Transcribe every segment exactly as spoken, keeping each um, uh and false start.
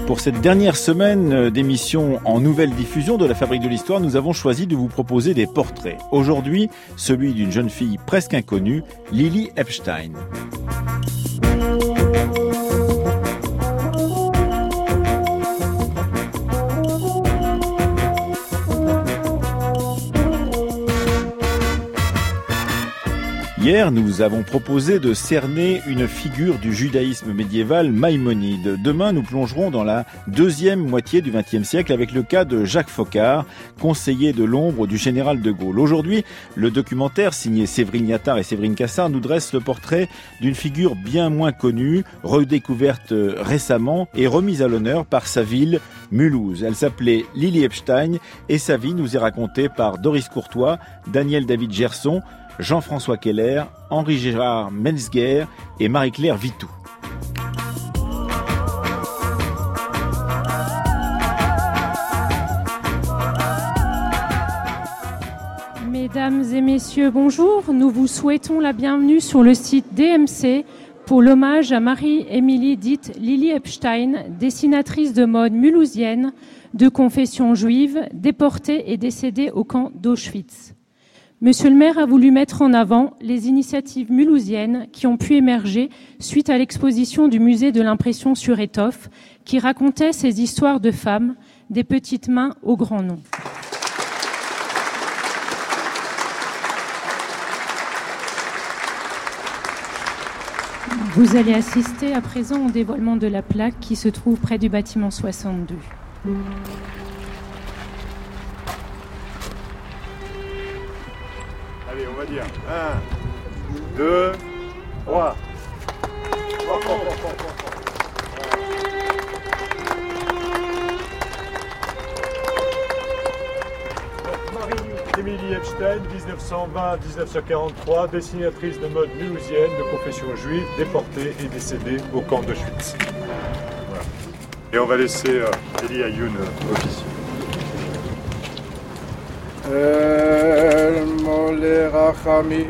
Pour cette dernière semaine d'émission en nouvelle diffusion de la Fabrique de l'Histoire, nous avons choisi de vous proposer des portraits. Aujourd'hui, celui d'une jeune fille presque inconnue, Lily Epstein. Hier, nous avons proposé de cerner une figure du judaïsme médiéval, Maïmonide. Demain, nous plongerons dans la deuxième moitié du vingtième siècle avec le cas de Jacques Foccart, conseiller de l'ombre du général de Gaulle. Aujourd'hui, le documentaire signé Séverine Liattard et Séverine Cassard nous dresse le portrait d'une figure bien moins connue, redécouverte récemment et remise à l'honneur par sa ville, Mulhouse. Elle s'appelait Lily Epstein et sa vie nous est racontée par Doris Courtois, Daniel David Gerson, Jean-François Keller, Henri-Gérard Metzger et Marie-Claire Vitou. Mesdames et messieurs, bonjour. Nous vous souhaitons la bienvenue sur le site D M C pour l'hommage à Marie-Émilie dite Lily Epstein, dessinatrice de mode mulhousienne de confession juive, déportée et décédée au camp d'Auschwitz. Monsieur le maire a voulu mettre en avant les initiatives mulhousiennes qui ont pu émerger suite à l'exposition du musée de l'impression sur étoffe qui racontait ces histoires de femmes, des petites mains aux grands noms. Vous allez assister à présent au dévoilement de la plaque qui se trouve près du bâtiment soixante-deux. Allez, on va dire un, deux, trois. Marie-Émilie Epstein, dix-neuf cent vingt à dix-neuf cent quarante-trois, dessinatrice de mode mulhousienne de confession juive, déportée et décédée au camp d'Auschwitz. Voilà. Et on va laisser euh, Eli Ayoun euh, officier. מולי רחמים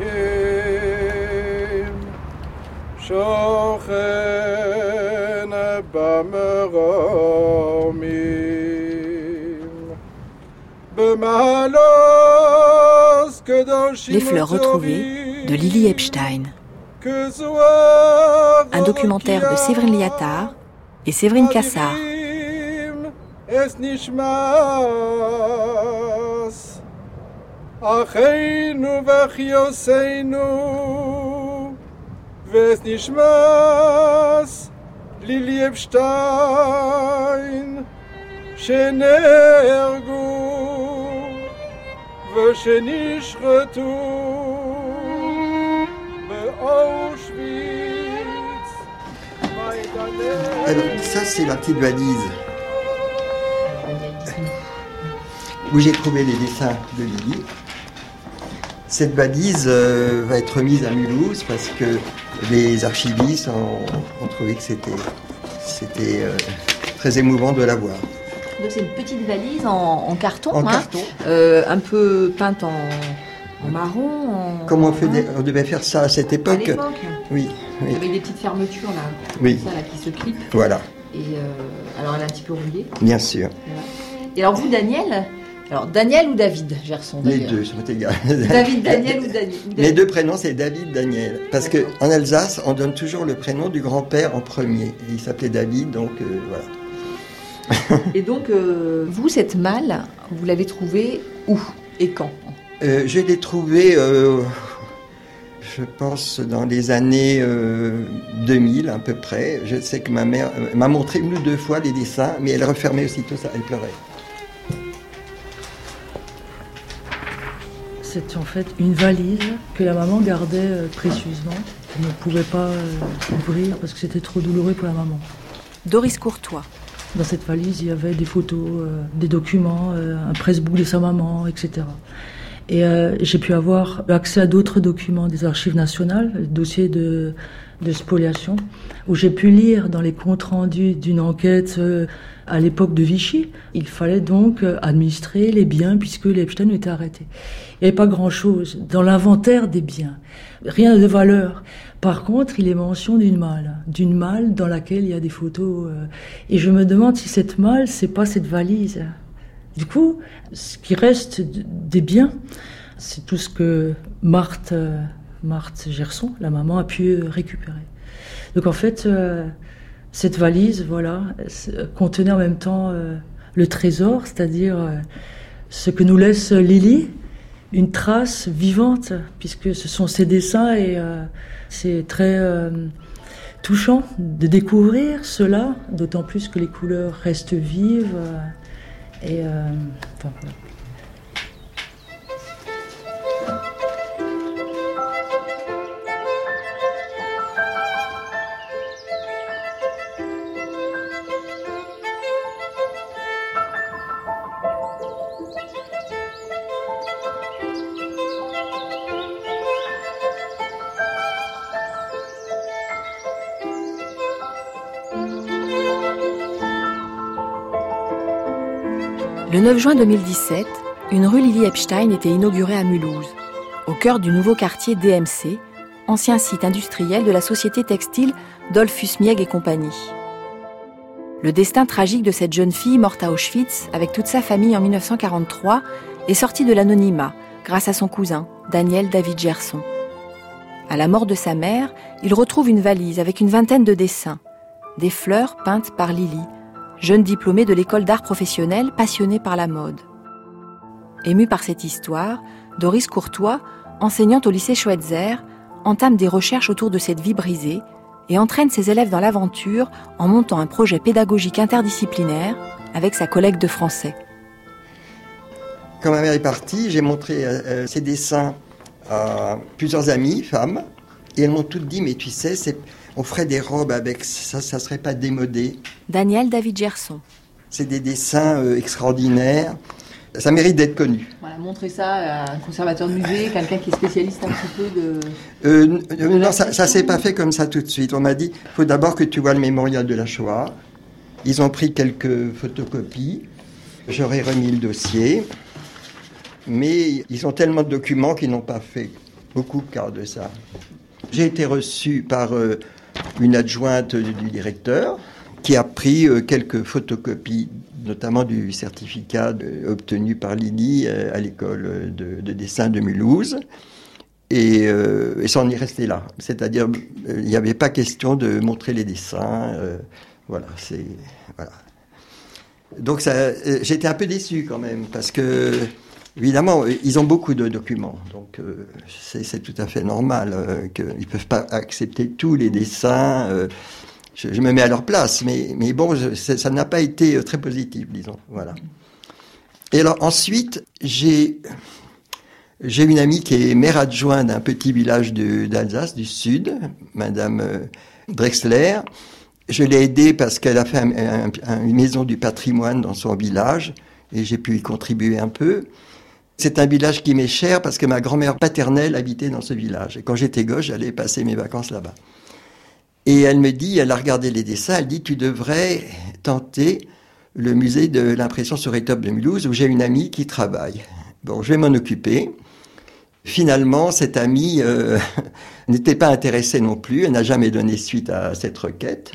שוכן במרומים במעלוס קדושים Les fleurs retrouvées de Lily Epstein. Un documentaire de Séverine Liattard et Séverine Cassard. אחינו וחיוסינו ונשמס לילי אפשטיין שנהרגו ושנשחטו באושוויץ. Alors ça c'est la petite valise où j'ai trouvé les dessins de Lily. Cette valise euh, va être remise à Mulhouse parce que les archivistes ont, ont trouvé que c'était, c'était euh, très émouvant de la voir. Donc c'est une petite valise en, en carton, en hein, carton. Euh, un peu peinte en, en marron. En, Comme on, fait hein. des, on devait faire ça à cette époque. À l'époque. Oui, oui. Avec des petites fermetures là, oui. ça, là qui se clipent. Voilà. Et euh, alors elle est un petit peu rouillée. Bien sûr. Voilà. Et alors vous, Daniel, alors Daniel ou David Gerson Les d'ailleurs. deux sont égales. David, Daniel ou Daniel. Mes deux prénoms c'est David, Daniel. Parce qu'en Alsace, on donne toujours le prénom du grand-père en premier. Et il s'appelait David, donc euh, voilà. Et donc, euh, vous, cette malle, vous l'avez trouvée où et quand? euh, Je l'ai trouvée, euh, je pense, dans les années euh, deux mille à peu près. Je sais que ma mère euh, m'a montré une ou deux fois les dessins, mais elle refermait aussitôt ça, elle pleurait. C'est en fait une valise que la maman gardait euh, précieusement. Elle ne pouvait pas euh, ouvrir parce que c'était trop douloureux pour la maman. Doris Courtois. Dans cette valise, il y avait des photos, euh, des documents, euh, un presse-book de sa maman, et cetera. Et euh, j'ai pu avoir accès à d'autres documents des archives nationales, le dossier de, de spoliation, où j'ai pu lire dans les comptes rendus d'une enquête euh, à l'époque de Vichy. Il fallait donc euh, administrer les biens puisque les Epstein étaient arrêtés. Il n'y avait pas grand-chose dans l'inventaire des biens, rien de valeur. Par contre, il est mention d'une malle, d'une malle dans laquelle il y a des photos. Euh, et je me demande si cette malle, c'est pas cette valise. Du coup, ce qui reste des biens, c'est tout ce que Marthe, euh, Marthe Gerson, la maman, a pu récupérer. Donc en fait, euh, cette valise, voilà, contenait en même temps euh, le trésor, c'est-à-dire euh, ce que nous laisse Lily, une trace vivante, puisque ce sont ses dessins et euh, c'est très euh, touchant de découvrir cela, d'autant plus que les couleurs restent vives. Euh, Et euh, enfin, voilà. Le neuf juin deux mille dix-sept, une rue Lily Epstein était inaugurée à Mulhouse, au cœur du nouveau quartier D M C, ancien site industriel de la société textile Dollfuss Mieg et compagnie. Le destin tragique de cette jeune fille morte à Auschwitz avec toute sa famille en mille neuf cent quarante-trois est sorti de l'anonymat grâce à son cousin, Daniel David Gerson. À la mort de sa mère, il retrouve une valise avec une vingtaine de dessins, des fleurs peintes par Lily, jeune diplômée de l'école d'art professionnel passionnée par la mode. Ému par cette histoire, Doris Courtois, enseignante au lycée Schweitzer, entame des recherches autour de cette vie brisée et entraîne ses élèves dans l'aventure en montant un projet pédagogique interdisciplinaire avec sa collègue de français. Quand ma mère est partie, j'ai montré euh, ses dessins à plusieurs amies, femmes, et elles m'ont toutes dit, mais tu sais, c'est... on ferait des robes avec ça, ça serait pas démodé. Daniel David Gerson. C'est des dessins euh, extraordinaires. Ça mérite d'être connu. Voilà, montrer ça à un conservateur de musée, quelqu'un qui est spécialiste un petit peu de... Euh, de non, ça, ça s'est pas fait comme ça tout de suite. On m'a dit, il faut d'abord que tu vois le mémorial de la Shoah. Ils ont pris quelques photocopies. J'aurais remis le dossier. Mais ils ont tellement de documents qu'ils n'ont pas fait beaucoup cas de ça. J'ai été reçu par euh, une adjointe du, du directeur qui a pris euh, quelques photocopies, notamment du certificat de, obtenu par Lily euh, à l'école de, de dessin de Mulhouse. Et, euh, et ça en est resté là. C'est-à-dire, euh, il n'y avait pas question de montrer les dessins. Euh, voilà, c'est... Voilà. Donc ça, euh, j'étais un peu déçu quand même, parce que... Évidemment, ils ont beaucoup de documents, donc euh, c'est, c'est tout à fait normal euh, qu'ils ne peuvent pas accepter tous les dessins. Euh, je, je me mets à leur place, mais, mais bon, je, ça n'a pas été très positif, disons. Voilà. Et alors ensuite, j'ai, j'ai une amie qui est maire adjointe d'un petit village de, d'Alsace, du Sud, Madame euh, Drexler. Je l'ai aidée parce qu'elle a fait un, un, un, une maison du patrimoine dans son village, et j'ai pu y contribuer un peu. C'est un village qui m'est cher parce que ma grand-mère paternelle habitait dans ce village. Et quand j'étais gosse, j'allais passer mes vacances là-bas. Et elle me dit, elle a regardé les dessins, elle dit, tu devrais tenter le musée de l'impression sur étoffe de Mulhouse où j'ai une amie qui travaille. Bon, je vais m'en occuper. Finalement, cette amie euh, n'était pas intéressée non plus, elle n'a jamais donné suite à cette requête.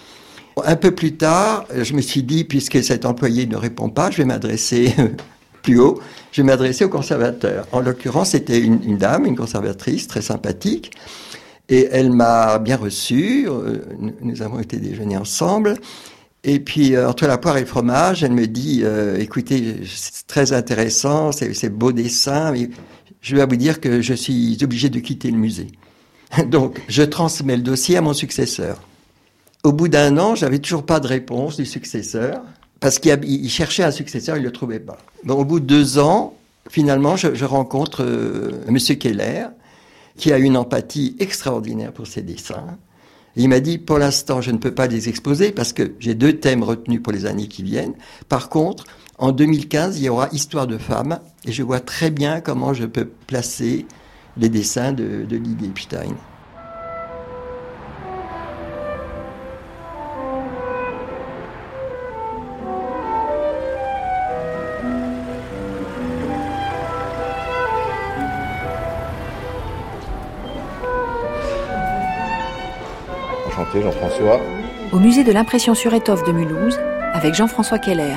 Un peu plus tard, je me suis dit, puisque cet employé ne répond pas, je vais m'adresser plus haut, je vais m'adresser au conservateur. En l'occurrence, c'était une, une dame, une conservatrice très sympathique, et elle m'a bien reçu, nous avons été déjeuner ensemble, et puis entre la poire et le fromage, elle me dit, euh, écoutez, c'est très intéressant, c'est, c'est beau dessin, mais je dois vous dire que je suis obligé de quitter le musée. Donc, je transmets le dossier à mon successeur. Au bout d'un an, j'avais toujours pas de réponse du successeur, parce qu'il cherchait un successeur, il ne le trouvait pas. Bon, au bout de deux ans, finalement, je, je rencontre euh, Monsieur Keller, qui a une empathie extraordinaire pour ses dessins. Et il m'a dit, pour l'instant, je ne peux pas les exposer parce que j'ai deux thèmes retenus pour les années qui viennent. Par contre, en deux mille quinze, il y aura Histoire de femmes et je vois très bien comment je peux placer les dessins de, de Lily Epstein. Enchanté, Jean-François. Au musée de l'impression sur étoffe de Mulhouse, avec Jean-François Keller.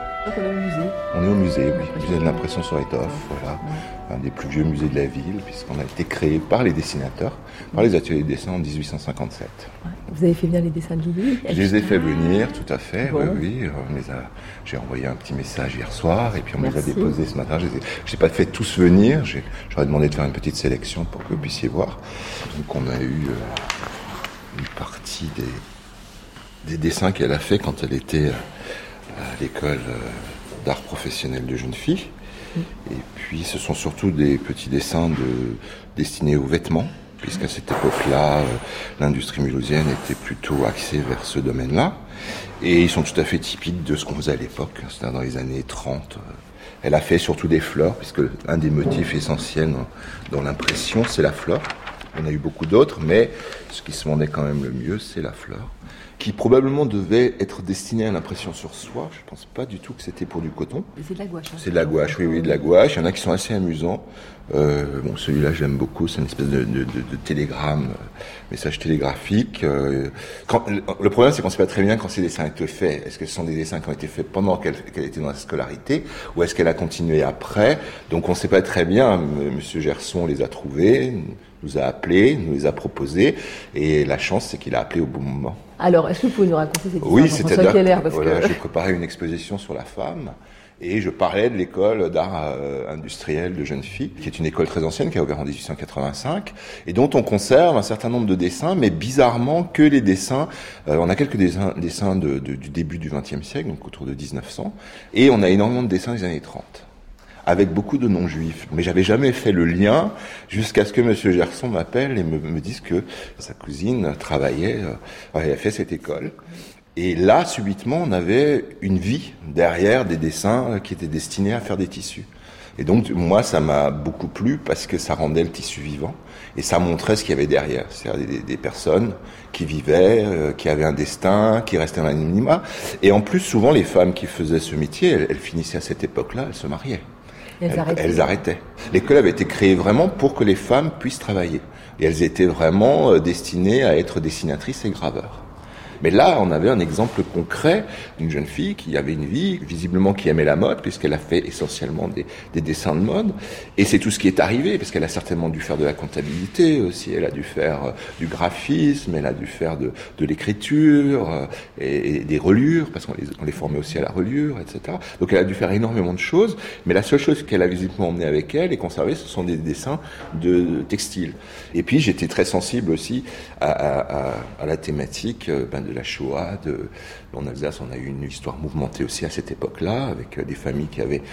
On est au musée, oui, musée de l'impression sur étoffe, voilà, un des plus vieux musées de la ville, puisqu'on a été créé par les dessinateurs, par les ateliers de dessin en dix-huit cent cinquante-sept. Vous avez fait venir les dessins de Lily? Je les ai fait venir, tout à fait, bon. oui, oui. On les a, j'ai envoyé un petit message hier soir, et puis on Merci. les a déposés ce matin. Je n'ai pas fait tous venir, j'ai, j'aurais demandé de faire une petite sélection pour que vous puissiez voir. Donc on a eu euh, une partie des, des dessins qu'elle a fait quand elle était à l'école d'art professionnel de jeunes filles. Et puis ce sont surtout des petits dessins de, destinés aux vêtements, puisqu'à cette époque-là, euh, l'industrie mulhousienne était plutôt axée vers ce domaine-là. Et ils sont tout à fait typiques de ce qu'on faisait à l'époque, c'est-à-dire dans les années trente. Elle a fait surtout des fleurs, puisque un des motifs essentiels dans, dans l'impression, c'est la fleur. Il y en a eu beaucoup d'autres, mais ce qui se vendait quand même le mieux, c'est la fleur, qui probablement devait être destinée à l'impression sur soie. Je ne pense pas du tout que c'était pour du coton. C'est de la gouache. Hein. C'est de la gouache, oui, oui, de la gouache. Il y en a qui sont assez amusants. Euh, bon, celui-là, j'aime beaucoup. C'est une espèce de, de, de, de télégramme, message télégraphique. Euh, quand, le problème, c'est qu'on ne sait pas très bien quand ces dessins étaient faits. Est-ce que ce sont des dessins qui ont été faits pendant qu'elle, qu'elle était dans la scolarité, ou est-ce qu'elle a continué après? Donc, on ne sait pas très bien. Monsieur Gerson les a trouvés, nous a appelés, nous les a proposés, et la chance, c'est qu'il a appelé au bon moment. Alors, est-ce que vous pouvez nous raconter cette histoire? Oui, c'est-à-dire que voilà, que... j'ai préparé une exposition sur la femme, et je parlais de l'école d'art euh, industriel de jeunes filles, qui est une école très ancienne, qui a ouvert en dix-huit cent quatre-vingt-cinq, et dont on conserve un certain nombre de dessins, mais bizarrement que les dessins, euh, on a quelques dessins, dessins de, de, du début du vingtième siècle, donc autour de dix-neuf cents, et on a énormément de dessins des années trente. Avec beaucoup de non-juifs. Mais j'avais jamais fait le lien jusqu'à ce que Monsieur Gerson m'appelle et me, me dise que sa cousine travaillait, euh, elle a fait cette école. Et là, subitement, on avait une vie derrière des dessins qui étaient destinés à faire des tissus. Et donc, moi, ça m'a beaucoup plu parce que ça rendait le tissu vivant et ça montrait ce qu'il y avait derrière. C'est-à-dire des, des personnes qui vivaient, euh, qui avaient un destin, qui restaient dans l'anonymat. Et en plus, souvent, les femmes qui faisaient ce métier, elles, elles finissaient à cette époque-là, elles se mariaient. Elles arrêtaient. Elles arrêtaient. L'école avait été créée vraiment pour que les femmes puissent travailler. Et elles étaient vraiment destinées à être dessinatrices et graveurs. Mais là, on avait un exemple concret d'une jeune fille qui avait une vie, visiblement qui aimait la mode, puisqu'elle a fait essentiellement des, des dessins de mode. Et c'est tout ce qui est arrivé, parce qu'elle a certainement dû faire de la comptabilité aussi, elle a dû faire euh, du graphisme, elle a dû faire de, de l'écriture, euh, et, et des reliures, parce qu'on les, on les formait aussi à la reliure, et cetera. Donc elle a dû faire énormément de choses, mais la seule chose qu'elle a visiblement emmenée avec elle et conservée, ce sont des dessins de, de textiles. Et puis j'étais très sensible aussi à, à, à, à la thématique euh, ben, de de la Shoah, de, en Alsace, on a eu une histoire mouvementée aussi à cette époque-là, avec des familles qui avaient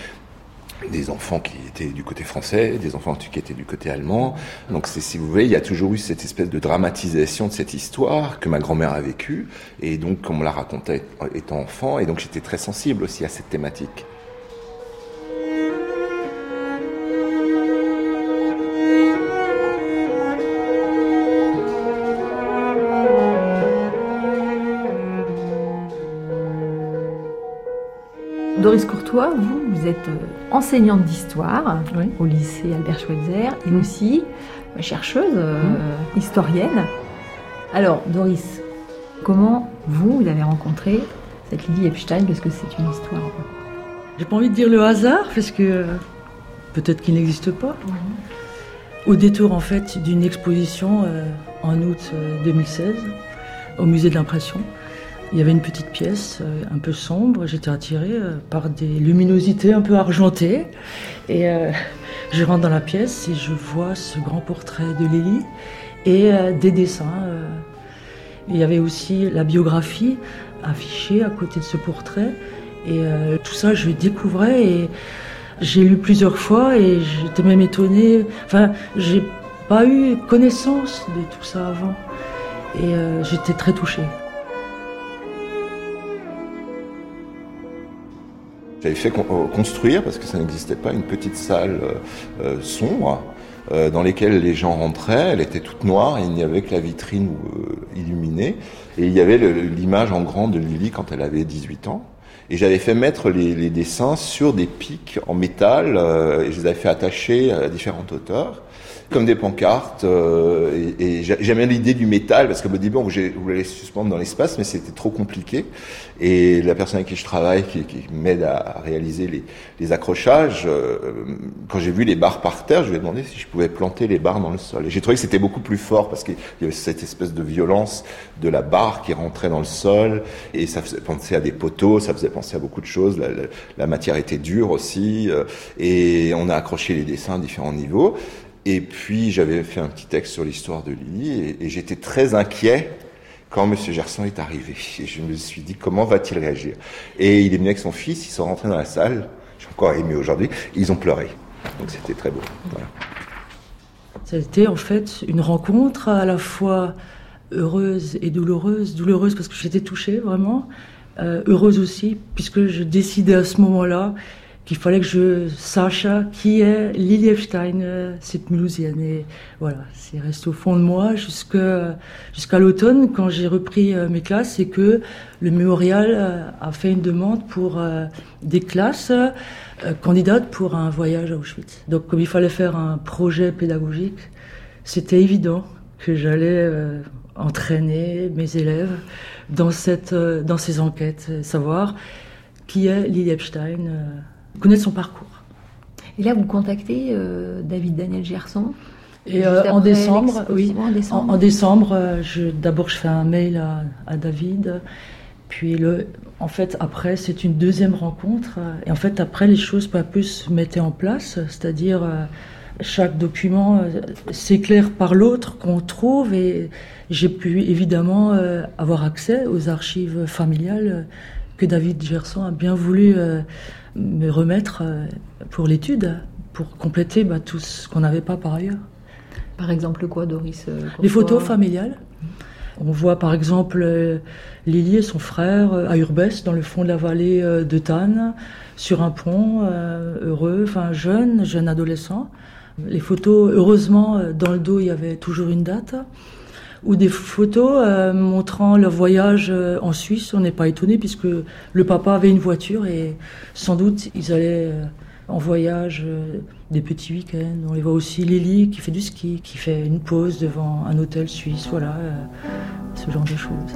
des enfants qui étaient du côté français, des enfants qui étaient du côté allemand. Donc, c'est, si vous voulez, il y a toujours eu cette espèce de dramatisation de cette histoire que ma grand-mère a vécue, et donc, comme on la racontait étant enfant, et donc j'étais très sensible aussi à cette thématique. Doris Courtois, vous, vous êtes enseignante d'histoire oui. au lycée Albert Schweitzer et mmh. aussi chercheuse, euh, mmh. historienne. Alors, Doris, comment vous, vous avez rencontré cette Lily Epstein? Parce que c'est une histoire. J'ai pas envie de dire le hasard, parce que euh, peut-être qu'il n'existe pas. Mmh. Au détour, en fait, d'une exposition euh, en août euh, deux mille seize au musée de l'impression. Il y avait une petite pièce euh, un peu sombre, j'étais attirée euh, par des luminosités un peu argentées. Et euh, je rentre dans la pièce et je vois ce grand portrait de Lily et euh, des dessins. Euh. Il y avait aussi la biographie affichée à côté de ce portrait. Et euh, tout ça, je découvrais et j'ai lu plusieurs fois et j'étais même étonnée. Enfin, j'ai pas eu connaissance de tout ça avant. et euh, j'étais très touchée. J'avais fait construire, parce que ça n'existait pas, une petite salle euh, sombre euh, dans laquelle les gens rentraient. Elle était toute noire et il n'y avait que la vitrine euh, illuminée. Et il y avait le, l'image en grand de Lily quand elle avait dix-huit ans. Et j'avais fait mettre les, les dessins sur des pics en métal euh, et je les avais fait attacher à différentes hauteurs, comme des pancartes. Euh, et, et j'aimais l'idée du métal parce qu'au début on voulait les suspendre dans l'espace, mais c'était trop compliqué. Et la personne avec qui je travaille, qui, qui m'aide à, à réaliser les, les accrochages, euh, quand j'ai vu les barres par terre, je lui ai demandé si je pouvais planter les barres dans le sol. Et j'ai trouvé que c'était beaucoup plus fort parce qu'il y avait cette espèce de violence de la barre qui rentrait dans le sol et ça faisait penser à des poteaux, ça faisait penser à beaucoup de choses. La, la, la matière était dure aussi euh, et on a accroché les dessins à différents niveaux. Et puis j'avais fait un petit texte sur l'histoire de Lily et, et j'étais très inquiet quand M. Gerson est arrivé. Et je me suis dit, comment va-t-il réagir? Et il est venu avec son fils, ils sont rentrés dans la salle, j'ai encore ému aujourd'hui, ils ont pleuré. Donc c'était très beau. Voilà. Ça a été en fait une rencontre à la fois heureuse et douloureuse. Douloureuse parce que j'étais touchée vraiment, euh, heureuse aussi, puisque je décidais à ce moment-là qu'il fallait que je sache qui est Lily Epstein, cette Mulhousienne. Et voilà, c'est resté au fond de moi jusqu'à, jusqu'à l'automne, quand j'ai repris mes classes et que le mémorial a fait une demande pour des classes candidates pour un voyage à Auschwitz. Donc, comme il fallait faire un projet pédagogique, c'était évident que j'allais entraîner mes élèves dans, cette, dans ces enquêtes, savoir qui est Lily Epstein, connaître son parcours. Et là, vous contactez euh, David Daniel Gerson. Et euh, en décembre, oui, en décembre, en, en décembre euh, je, d'abord je fais un mail à, à David, puis le, en fait après c'est une deuxième rencontre, et en fait après les choses peu à peu se mettaient en place, c'est-à-dire euh, chaque document euh, s'éclaire par l'autre qu'on trouve, et j'ai pu évidemment euh, avoir accès aux archives familiales euh, que David Gerson a bien voulu euh, me remettre euh, pour l'étude, pour compléter bah, tout ce qu'on n'avait pas par ailleurs. Par exemple quoi, Doris? euh, Les photos familiales. On voit par exemple euh, Lily et son frère euh, à Urbès, dans le fond de la vallée euh, de Tannes, sur un pont, euh, heureux, enfin jeune, jeune adolescent. Les photos, heureusement, euh, dans le dos, il y avait toujours une date. Ou des photos euh, montrant leur voyage euh, en Suisse. On n'est pas étonné puisque le papa avait une voiture et sans doute ils allaient euh, en voyage euh, des petits week-ends. On les voit aussi Lily qui fait du ski, qui fait une pause devant un hôtel suisse, voilà, euh, ce genre de choses.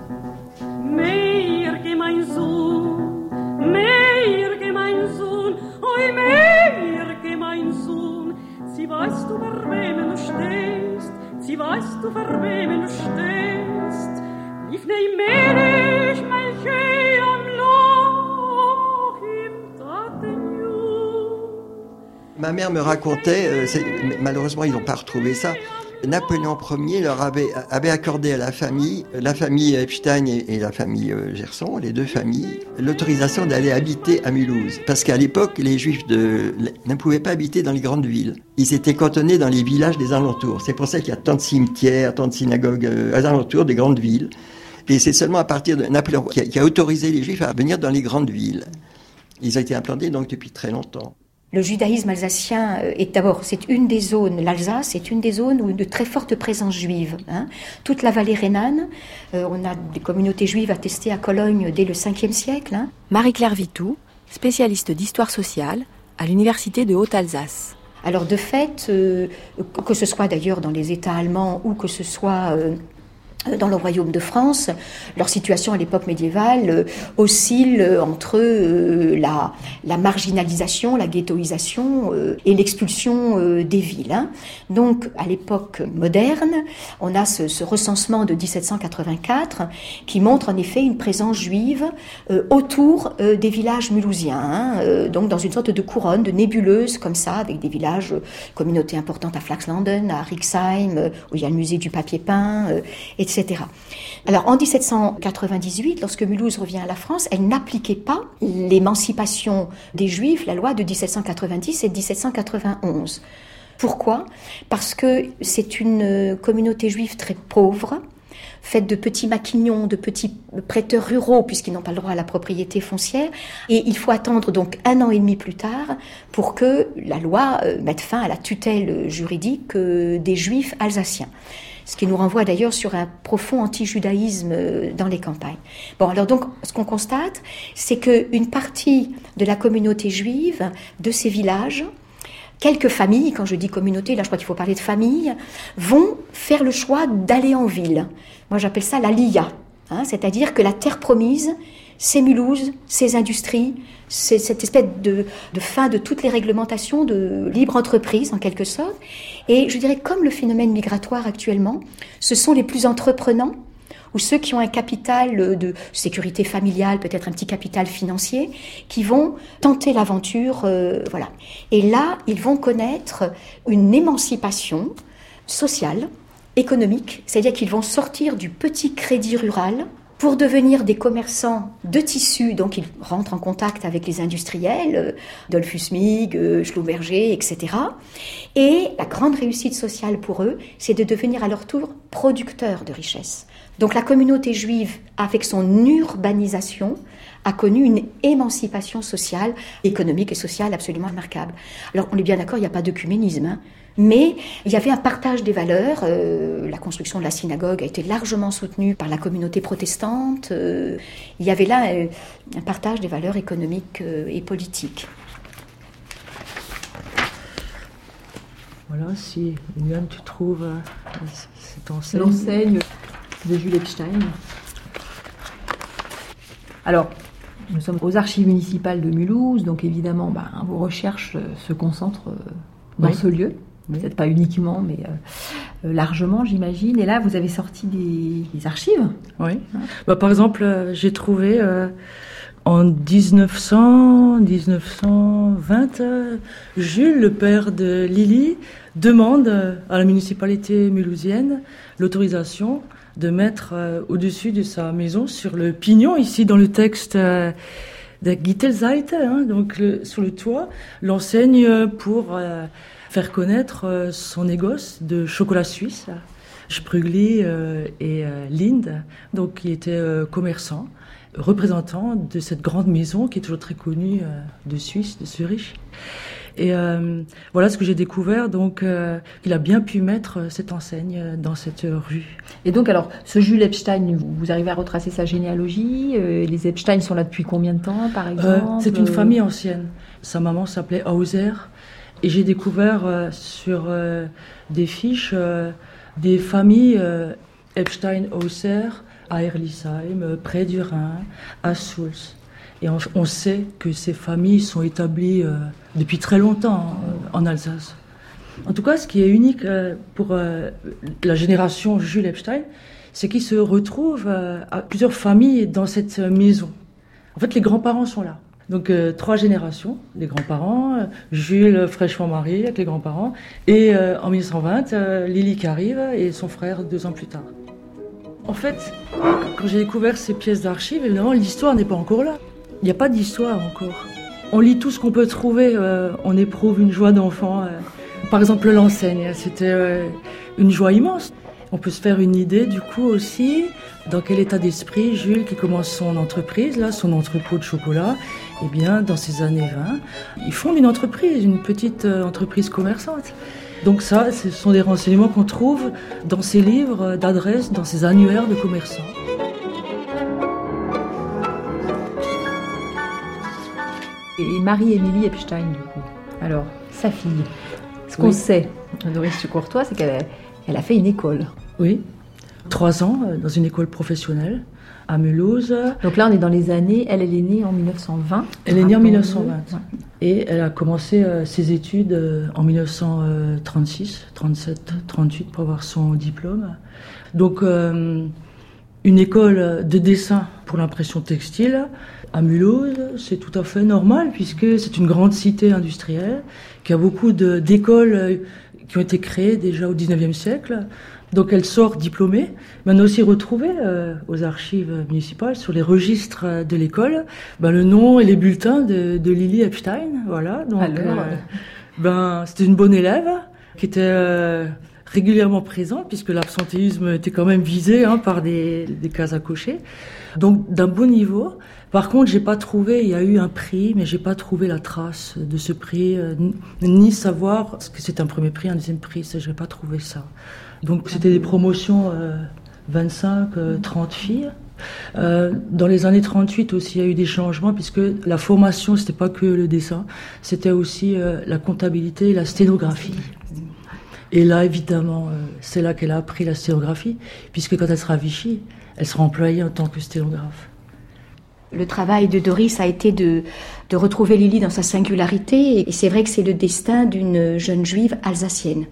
Mehr gemeinsam, mehr gemeinsam, oi mehr gemeinsam, sie weißt du, wer wem du stehst. Sie weißt du, für wem du stehst. Livnei menech, melchei am loch im Tatenju. Ma mère me racontait, euh, c'est, malheureusement ils n'ont pas retrouvé ça, Napoléon Ier leur avait, avait accordé à la famille, la famille Epstein et, et la famille euh, Gerson, les deux familles, l'autorisation d'aller habiter à Mulhouse. Parce qu'à l'époque, les Juifs de, ne pouvaient pas habiter dans les grandes villes. Ils étaient cantonnés dans les villages des alentours. C'est pour ça qu'il y a tant de cimetières, tant de synagogues euh, aux alentours des grandes villes. Et c'est seulement à partir de Napoléon qui a, qui a autorisé les Juifs à venir dans les grandes villes. Ils ont été implantés donc depuis très longtemps. Le judaïsme alsacien est d'abord, c'est une des zones, l'Alsace est une des zones où une très forte présence juive. Hein. Toute la vallée rhénane, euh, on a des communautés juives attestées à Cologne dès le cinquième siècle. Hein. Marie-Claire Vitou, spécialiste d'histoire sociale à l'université de Haute-Alsace. Alors de fait, euh, que ce soit d'ailleurs dans les États allemands ou que ce soit euh, dans le royaume de France, leur situation à l'époque médiévale euh, oscille entre euh, la, la marginalisation, la ghettoisation euh, et l'expulsion euh, des villes. Hein. Donc, à l'époque moderne, on a ce, ce recensement de dix-sept cent quatre-vingt-quatre qui montre en effet une présence juive euh, autour euh, des villages mulhousiens, hein, euh, donc dans une sorte de couronne, de nébuleuse comme ça, avec des villages, euh, communautés importantes à Flaxlanden, à Rixheim, euh, où il y a le musée du papier peint, euh, et cetera et cetera. Alors en dix-sept cent quatre-vingt-dix-huit, lorsque Mulhouse revient à la France, elle n'appliquait pas l'émancipation des Juifs, la loi de dix-sept cent quatre-vingt-dix et de dix-sept cent quatre-vingt-onze. Pourquoi ? Parce que c'est une communauté juive très pauvre, faites de petits maquignons, de petits prêteurs ruraux, puisqu'ils n'ont pas le droit à la propriété foncière. Et il faut attendre donc un an et demi plus tard pour que la loi euh, mette fin à la tutelle juridique euh, des Juifs alsaciens. Ce qui nous renvoie d'ailleurs sur un profond anti-judaïsme euh, dans les campagnes. Bon, alors donc, ce qu'on constate, c'est qu'une partie de la communauté juive de ces villages, quelques familles, quand je dis communauté, là je crois qu'il faut parler de famille, vont faire le choix d'aller en ville. Moi j'appelle ça la Liya, hein, c'est-à-dire que la terre promise, c'est Mulhouse, ces industries, c'est cette espèce de, de fin de toutes les réglementations de libre entreprise en quelque sorte. Et je dirais comme le phénomène migratoire actuellement, ce sont les plus entreprenants, ou ceux qui ont un capital de sécurité familiale, peut-être un petit capital financier, qui vont tenter l'aventure, euh, voilà. Et là, ils vont connaître une émancipation sociale, économique, c'est-à-dire qu'ils vont sortir du petit crédit rural pour devenir des commerçants de tissus, donc ils rentrent en contact avec les industriels, euh, Dollfus Mig, euh, Schlumberger, et cetera. Et la grande réussite sociale pour eux, c'est de devenir à leur tour producteurs de richesses. Donc la communauté juive, avec son urbanisation, a connu une émancipation sociale, économique et sociale absolument remarquable. Alors on est bien d'accord, il n'y a pas d'œcuménisme, hein, mais il y avait un partage des valeurs. Euh, la construction de la synagogue a été largement soutenue par la communauté protestante. Euh, il y avait là euh, un partage des valeurs économiques euh, et politiques. Voilà, si Yann, tu trouves euh, cette enseigne. L'enseigne de Jules Epstein. Alors, nous sommes aux archives municipales de Mulhouse, donc évidemment, ben, vos recherches se concentrent dans oui. ce lieu. Oui. Peut-être pas uniquement, mais euh, largement, j'imagine. Et là, vous avez sorti des, des archives. Oui. Hein bah, par exemple, euh, j'ai trouvé euh, en dix-neuf cents, dix-neuf cent vingt, euh, Jules, le père de Lily, demande euh, à la municipalité mulhousienne l'autorisation de mettre euh, au-dessus de sa maison, sur le pignon, ici dans le texte euh, de Gittelseite, hein, donc le, sur le toit, l'enseigne pour euh, faire connaître euh, son négoce de chocolat suisse, Sprügli euh, et euh, Lind, donc qui était euh, commerçant, représentant de cette grande maison qui est toujours très connue euh, de Suisse, de Zurich. Et euh, voilà ce que j'ai découvert, donc euh, il a bien pu mettre cette enseigne dans cette rue. Et donc alors, ce Jules Epstein, vous arrivez à retracer sa généalogie, euh, les Epstein sont là depuis combien de temps par exemple? euh, C'est une famille ancienne, sa maman s'appelait Hauser, et j'ai découvert euh, sur euh, des fiches euh, des familles euh, Epstein-Hauser à Erlisheim, euh, près du Rhin, à Sulz. Et on, on sait que ces familles sont établies euh, depuis très longtemps euh, en Alsace. En tout cas, ce qui est unique euh, pour euh, la génération Jules Epstein, c'est qu'ils se retrouvent euh, à plusieurs familles dans cette maison. En fait, les grands-parents sont là. Donc, euh, trois générations, les grands-parents, euh, Jules fraîchement marié avec les grands-parents, et euh, en dix-neuf cent vingt, euh, Lily qui arrive et son frère deux ans plus tard. En fait, quand j'ai découvert ces pièces d'archives, évidemment, l'histoire n'est pas encore là. Il n'y a pas d'histoire encore. On lit tout ce qu'on peut trouver, euh, on éprouve une joie d'enfant. Euh. Par exemple, l'enseigne, c'était euh, une joie immense. On peut se faire une idée du coup aussi dans quel état d'esprit Jules, qui commence son entreprise, là, son entrepôt de chocolat, eh bien, dans ces années vingt, il fonde une entreprise, une petite euh, entreprise commerçante. Donc ça, ce sont des renseignements qu'on trouve dans ces livres d'adresses, dans ces annuaires de commerçants. Et Marie-Émilie Epstein, du coup. Alors, sa fille. Ce qu'on oui. sait de Doris Courtois, c'est qu'elle a, elle a fait une école. Oui, trois ans dans une école professionnelle à Mulhouse. Donc là, on est dans les années. Elle, elle est née en dix-neuf cent vingt. Elle est née en dix-neuf cent vingt. Ouais. Et elle a commencé euh, ses études euh, en dix-neuf cent trente-six, trente-sept, trente-huit pour avoir son diplôme. Donc, euh, une école de dessin pour l'impression textile. À Mulhouse, c'est tout à fait normal puisque c'est une grande cité industrielle qui a beaucoup de, d'écoles qui ont été créées déjà au dix-neuvième siècle. Donc elle sort diplômée, mais on a aussi retrouvé euh, aux archives municipales, sur les registres de l'école, ben, le nom et les bulletins de, de Lily Epstein. Voilà. Donc, Alors, euh, ben, c'était une bonne élève qui était euh, régulièrement présente, puisque l'absentéisme était quand même visé hein, par des, des cases à cocher. Donc d'un bon niveau. Par contre, j'ai pas trouvé, il y a eu un prix, mais j'ai pas trouvé la trace de ce prix, euh, ni savoir ce que c'est un premier prix, un deuxième prix, ça, j'ai pas trouvé ça. Donc c'était des promotions euh, vingt-cinq, euh, trente filles. Euh, dans les années trente-huit aussi, il y a eu des changements, puisque la formation, c'était pas que le dessin, c'était aussi euh, la comptabilité et la sténographie. Et là, évidemment, euh, c'est là qu'elle a appris la sténographie, puisque quand elle sera à Vichy, elle sera employée en tant que sténographe. Le travail de Doris a été de, de retrouver Lili dans sa singularité, et c'est vrai que c'est le destin d'une jeune juive alsacienne.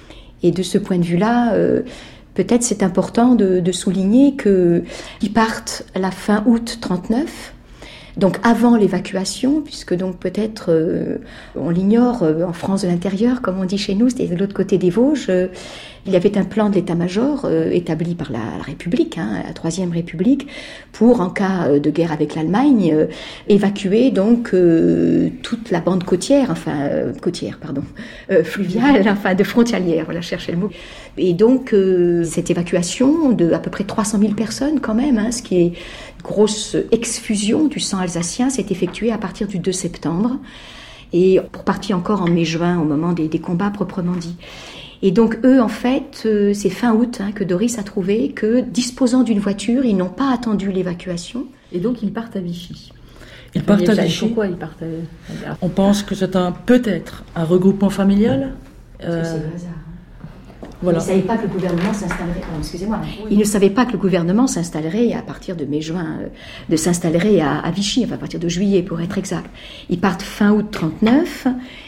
Et de ce point de vue-là, euh, peut-être c'est important de, de souligner qu'ils partent à la fin août trente-neuf, donc avant l'évacuation, puisque donc peut-être euh, on l'ignore euh, en France de l'intérieur, comme on dit chez nous, c'était de l'autre côté des Vosges. Euh, il y avait un plan de l'état-major euh, établi par la, la République, hein, la Troisième République, pour en cas de guerre avec l'Allemagne, euh, évacuer donc euh, toute la bande côtière, enfin euh, côtière, pardon, euh, fluviale, enfin de frontalière, voilà, chercher le mot. Et donc euh, cette évacuation de à peu près trois cent mille personnes quand même, hein, ce qui est grosse exfusion du sang alsacien, s'est effectuée à partir du deux septembre et pour partie encore en mai-juin au moment des, des combats proprement dits. Et donc eux, en fait, euh, c'est fin août hein, que Doris a trouvé que, disposant d'une voiture, ils n'ont pas attendu l'évacuation. Et donc ils partent à Vichy. Ils partent à Vichy. Pourquoi ils partent à... On pense que c'est un, peut-être un regroupement familial. Euh... C'est le hasard. Voilà. Ils ne savaient pas que le gouvernement s'installerait. Oh, excusez-moi. Oui. Ils ne savaient pas que le gouvernement s'installerait à partir de mai-juin, euh, de s'installerait à, à Vichy, enfin à partir de juillet pour être exact. Ils partent fin août trente-neuf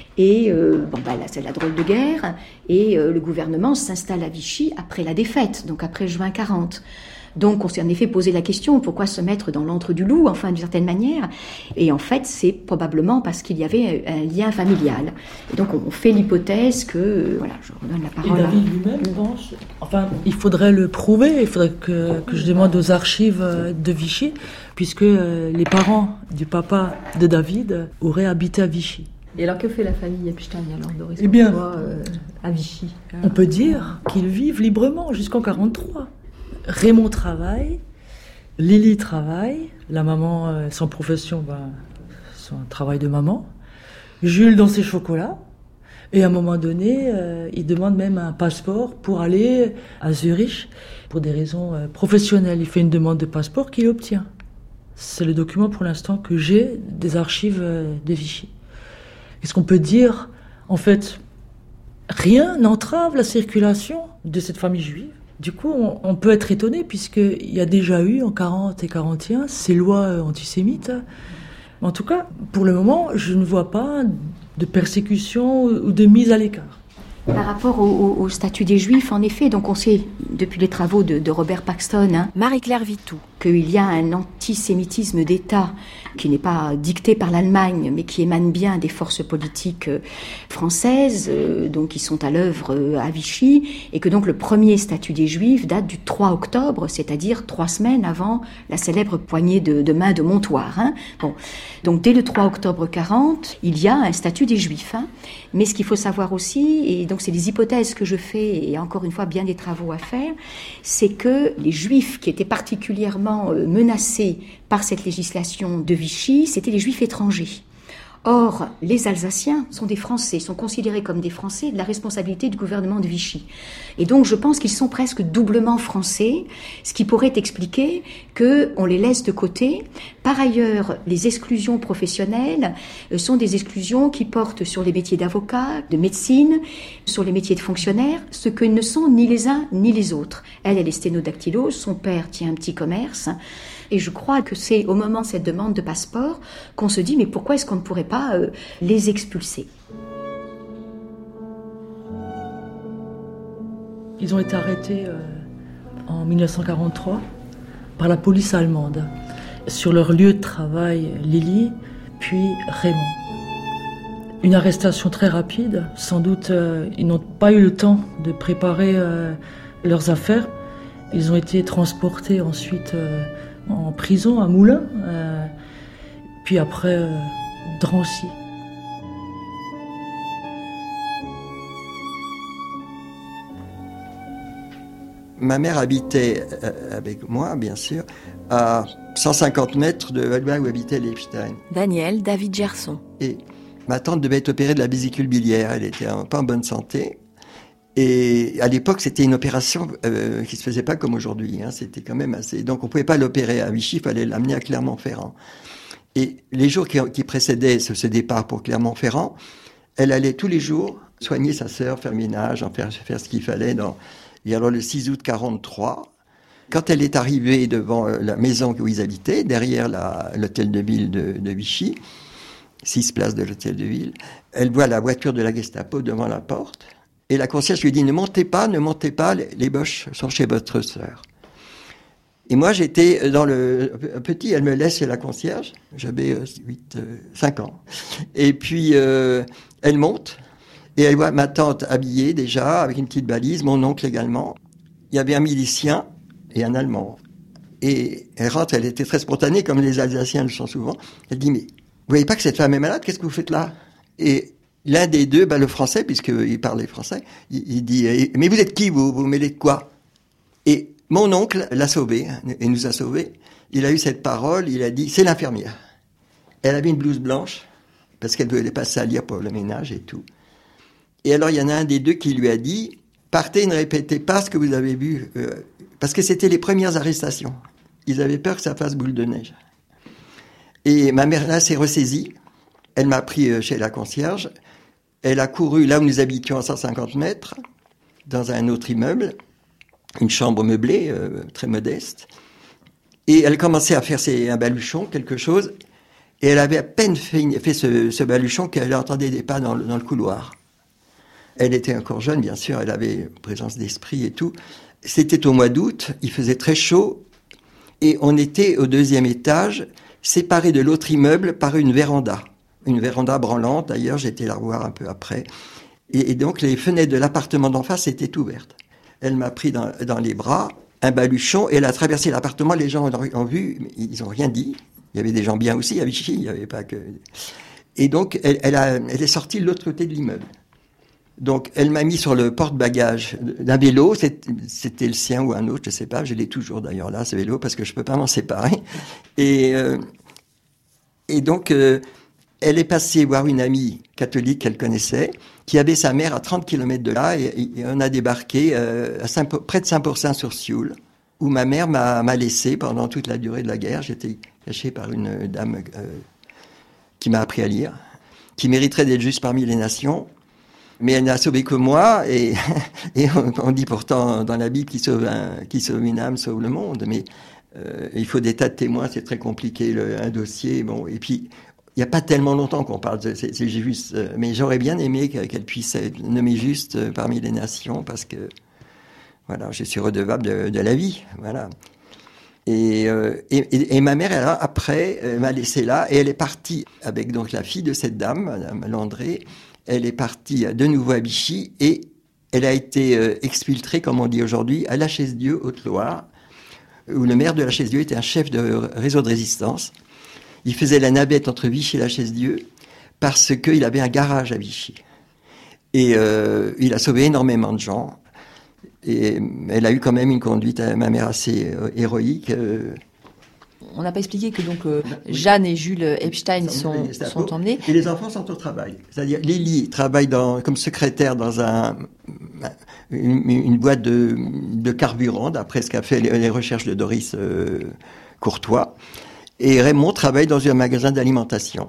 et euh, bon bah là c'est la drôle de guerre et euh, le gouvernement s'installe à Vichy après la défaite, donc après juin quarante. Donc on s'est en effet posé la question, pourquoi se mettre dans l'antre du loup, enfin d'une certaine manière. Et en fait, c'est probablement parce qu'il y avait un lien familial. Et donc on fait l'hypothèse que, euh, voilà, je redonne la parole. Et David lui-même pense, enfin, il faudrait le prouver, il faudrait que, que je demande aux archives de Vichy, puisque euh, les parents du papa de David auraient habité à Vichy. Et alors que fait la famille Epstein alors, Doris? Eh bien, euh, à Vichy. On peut dire qu'ils vivent librement jusqu'en quarante-trois. Raymond travaille, Lili travaille, la maman, euh, son profession, ben, son travail de maman, Jules dans ses chocolats, et à un moment donné, euh, il demande même un passeport pour aller à Zurich, pour des raisons euh, professionnelles. Il fait une demande de passeport qu'il obtient. C'est le document pour l'instant que j'ai des archives euh, de Vichy. Qu'est-ce qu'on peut dire? En fait, rien n'entrave la circulation de cette famille juive. Du coup, on, on peut être étonné, puisqu'il y a déjà eu, en quarante et quarante et un, ces lois antisémites. En tout cas, pour le moment, je ne vois pas de persécution ou de mise à l'écart. Par rapport au, au, au statut des Juifs, en effet, donc on sait, depuis les travaux de, de Robert Paxton, hein, Marie-Claire Vitou, qu'il y a un antisémitisme d'État qui n'est pas dicté par l'Allemagne, mais qui émane bien des forces politiques françaises, euh, donc qui sont à l'œuvre euh, à Vichy, et que donc le premier statut des Juifs date du trois octobre, c'est-à-dire trois semaines avant la célèbre poignée de, de main de Montoire. Hein. Bon, donc dès le trois octobre quarante, il y a un statut des Juifs. Hein. Mais ce qu'il faut savoir aussi, et donc c'est les hypothèses que je fais, et encore une fois bien des travaux à faire, c'est que les Juifs qui étaient particulièrement menacés par cette législation de Vichy, c'était les Juifs étrangers. Or, les Alsaciens sont des Français, sont considérés comme des Français de la responsabilité du gouvernement de Vichy. Et donc, je pense qu'ils sont presque doublement français, ce qui pourrait expliquer qu'on les laisse de côté. Par ailleurs, les exclusions professionnelles sont des exclusions qui portent sur les métiers d'avocat, de médecine, sur les métiers de fonctionnaire, ce que ne sont ni les uns ni les autres. Elle, elle est sténodactylose, son père tient un petit commerce. Et je crois que c'est au moment de cette demande de passeport qu'on se dit mais pourquoi est-ce qu'on ne pourrait pas euh, les expulser? Ils ont été arrêtés euh, en dix-neuf cent quarante-trois par la police allemande sur leur lieu de travail, Lili, puis Raymond. Une arrestation très rapide. Sans doute, euh, ils n'ont pas eu le temps de préparer euh, leurs affaires. Ils ont été transportés ensuite euh, en prison à Moulins, euh, puis après euh, Drancy. Ma mère habitait, euh, avec moi bien sûr, à cent cinquante mètres de là où habitait les Epstein. Daniel David Gerson. Et ma tante devait être opérée de la vésicule biliaire, elle était en, pas en bonne santé. Et à l'époque, c'était une opération euh, qui se faisait pas comme aujourd'hui. Hein, c'était quand même assez. Donc, on pouvait pas l'opérer à Vichy, il fallait l'amener à Clermont-Ferrand. Et les jours qui, qui précédaient ce, ce départ pour Clermont-Ferrand, elle allait tous les jours soigner sa sœur, faire ménage, en faire, faire ce qu'il fallait. Dans... Et alors, le six août quarante-trois, quand elle est arrivée devant la maison où ils habitaient, derrière la, l'hôtel de ville de, de Vichy, six places de l'hôtel de ville, elle voit la voiture de la Gestapo devant la porte. Et la concierge lui dit « Ne montez pas, ne montez pas, les Boches sont chez votre sœur. » Et moi, j'étais dans le petit, elle me laisse chez la concierge, j'avais huit, cinq ans. Et puis, euh, elle monte, et elle voit ma tante habillée déjà, avec une petite valise, mon oncle également. Il y avait un milicien et un Allemand. Et elle rentre, elle était très spontanée, comme les Alsaciens le sont souvent. Elle dit « Mais vous voyez pas que cette femme est malade, qu'est-ce que vous faites là ?» Et l'un des deux, ben, le français, puisqu'il parlait français, il, il dit « Mais vous êtes qui, vous Vous mêlez de quoi ?» Et mon oncle l'a sauvé, et nous a sauvés. Il a eu cette parole, il a dit « C'est l'infirmière. » Elle avait une blouse blanche, parce qu'elle voulait pas salir pour le ménage et tout. Et alors, il y en a un des deux qui lui a dit « Partez, ne répétez pas ce que vous avez vu. Euh, » Parce que c'était les premières arrestations. Ils avaient peur que ça fasse boule de neige. Et ma mère, là, s'est ressaisie. Elle m'a pris chez la concierge. Elle a couru là où nous habitions à cent cinquante mètres, dans un autre immeuble, une chambre meublée, euh, très modeste. Et elle commençait à faire ses, un baluchon, quelque chose. Et elle avait à peine fait, fait ce, ce baluchon qu'elle entendait des pas dans le, dans le couloir. Elle était encore jeune, bien sûr, elle avait présence d'esprit et tout. C'était au mois d'août, il faisait très chaud. Et on était au deuxième étage, séparés de l'autre immeuble par une véranda. Une véranda branlante, d'ailleurs, j'étais la revoir un peu après. Et, et donc, les fenêtres de l'appartement d'en face étaient ouvertes. Elle m'a pris dans, dans les bras, un baluchon, et elle a traversé l'appartement. Les gens ont, ont vu, mais ils n'ont rien dit. Il y avait des gens bien aussi à Vichy, il n'y avait pas que... Et donc, elle, elle, a, elle est sortie de l'autre côté de l'immeuble. Donc, elle m'a mis sur le porte-bagages d'un vélo. C'était le sien ou un autre, je ne sais pas. Je l'ai toujours d'ailleurs là, ce vélo, parce que je ne peux pas m'en séparer. Et, euh, et donc... Euh, Elle est passée voir une amie catholique qu'elle connaissait, qui avait sa mère à trente kilomètres de là, et, et on a débarqué euh, à Saint, près de Saint-Pourçain-sur-Sioule, où ma mère m'a, m'a laissé pendant toute la durée de la guerre. J'étais caché par une dame euh, qui m'a appris à lire, qui mériterait d'être juste parmi les nations, mais elle n'a sauvé que moi, et, et on, on dit pourtant dans la Bible qui sauve, un, qui sauve une âme, sauve le monde, mais euh, il faut des tas de témoins, c'est très compliqué, le, un dossier, bon, et puis... Il n'y a pas tellement longtemps qu'on parle de c'est, c'est juste, euh, mais j'aurais bien aimé qu'elle puisse être nommée juste euh, parmi les nations, parce que voilà, je suis redevable de, de la vie, voilà. Et, euh, et, et, et ma mère, elle a, après, euh, m'a laissé là, et elle est partie avec donc la fille de cette dame, Madame Landré. Elle est partie de nouveau à Vichy, et elle a été euh, exfiltrée, comme on dit aujourd'hui, à La Chaise-Dieu, Haute-Loire, où le maire de La Chaise-Dieu était un chef de réseau de résistance. Il faisait la navette entre Vichy et La Chaise-Dieu parce qu'il avait un garage à Vichy. Et euh, il a sauvé énormément de gens. Et elle a eu quand même une conduite, ma mère, assez euh, héroïque. Euh. On n'a pas expliqué que donc euh, Jeanne et Jules Epstein sont, sont emmenés. Et les enfants sont au travail. C'est-à-dire, Lily travaille dans, comme secrétaire dans un, une, une boîte de, de carburant, d'après ce qu'a fait les, les recherches de Doris euh, Courtois. Et Raymond travaille dans un magasin d'alimentation.